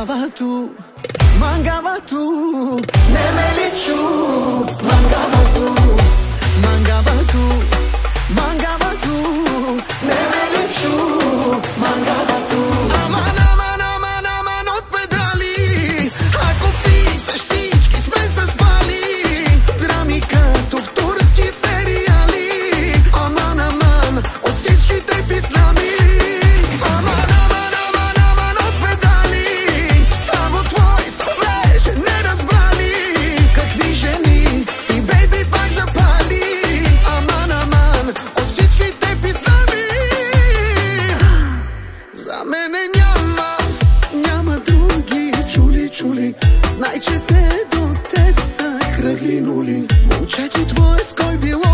Mangavatu, Mangavatu, ne me liču. Mangavatu, Mangavatu, Mangavatu, ne me liču. Mangavatu. Aman, aman, aman, aman od pedali. Ako pitaš всички сме се спали. Драми като в турски сериали. Аман, аман от всичките писнами. Аман, аман, аман, аман от педали. Само твой са беше неразбрани. Какви жени ти, бейби, пак запали. Аман, аман от всичките писнами. За мене няма други. Чули, чули, знай, че те до теб са кръгли нули. Момчето твое с кой било